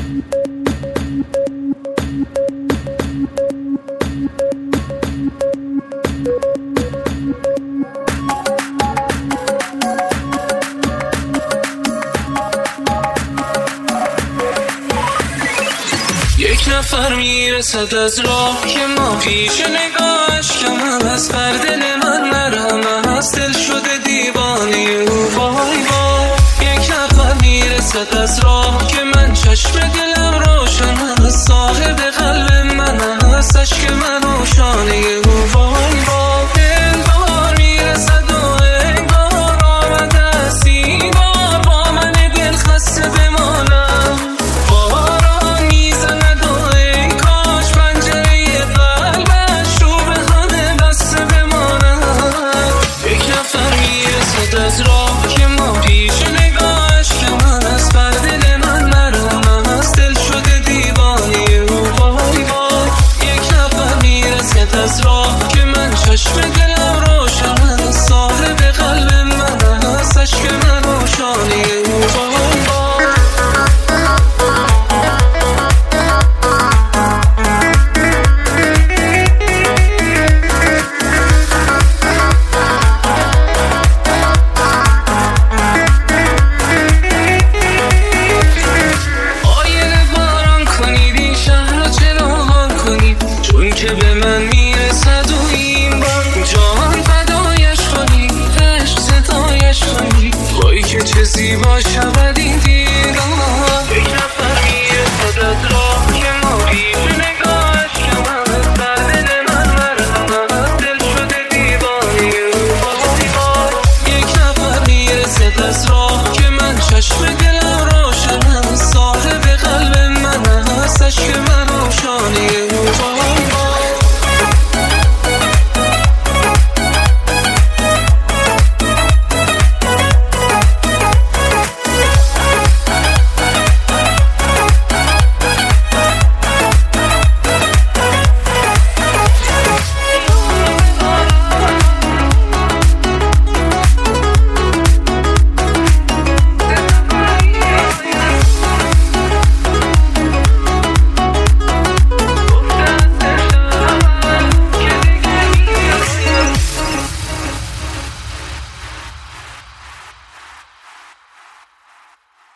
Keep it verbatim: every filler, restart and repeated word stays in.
یک نفر میرسد از راه که ما پیش نگاهش کم از بر دل من نرم از دل شده دیوانه او. وای وای یک نفر میرسد از راه که من چشم دل